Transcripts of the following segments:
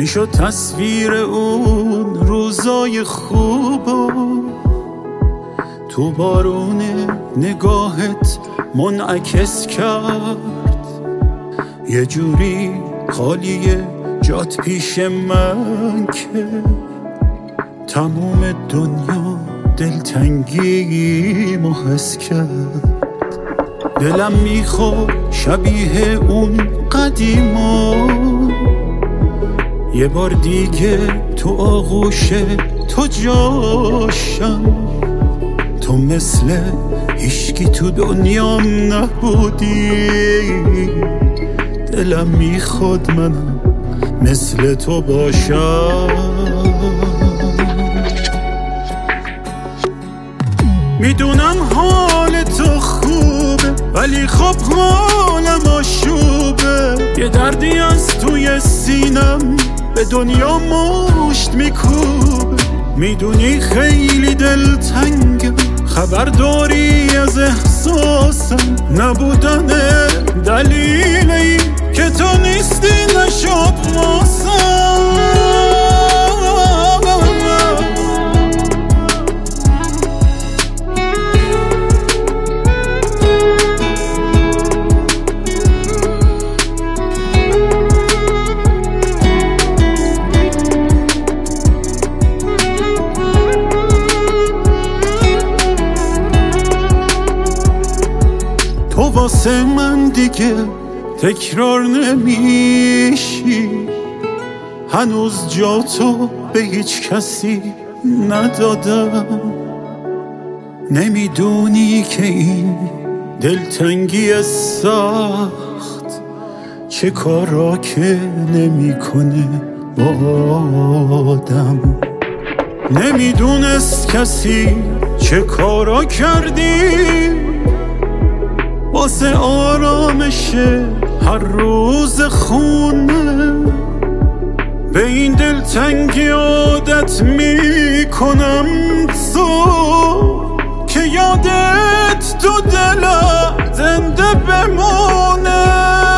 میشد تصویر اون روزای خوبو تو بارون نگاهت منعکس کرد. یه جوری خالیه جات پیش من که تموم دنیا دلتنگی حس کرد. دلم میخواد شبیه اون قدیما یه بار دیگه تو آغوش تو جاشم. تو مثل هیچکی تو دنیام نبودی. دلم میخواد منم مثل تو باشم. میدونم حال تو خوبه ولی خب حالم آشوبه. یه دردی از توی سینم به دنیا مشت میکوبه. میدونی خیلی دلتنگم، خبر داری از احساسم. نبودن دلیل این که تو نیستی نشد واسم. تو واسه من دیگه تکرار نمیشی. هنوز جا تو به هیچ کسی ندادم. نمیدونی که این دلتنگی سخت چه کارا که نمیکنه با آدم. نمیدونست کسی چه کارا کردی واسه آرامش هر روز خونه. به این دلتنگی عادت میکنم تو که یادت تو دلم زنده بمونه.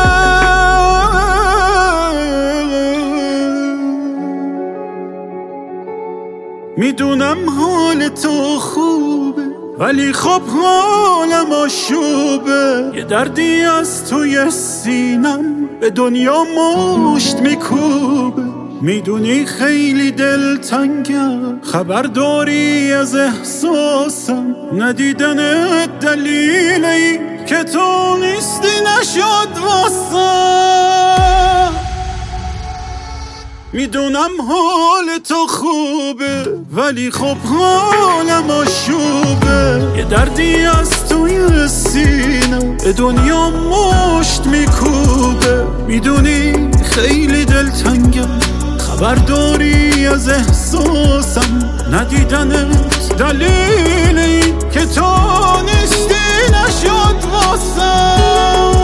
میدونم حال تو خوبه ولی خب حالم آشوبه. یه دردی از توی سینم به دنیا مشت میکوبه. میدونی خیلی دلتنگم، خبر داری از احساسم. ندیدنت دلیلی که تو نیستی نشد واسم. میدونم حال تو خوبه ولی خب حالم آشوبه. یه دردی از توی سینم به دنیا مشت میکوبه. میدونی خیلی دلتنگم، خبر داری از احساسم. ندیدنت دلیلی که تو نیستی نشد واسم.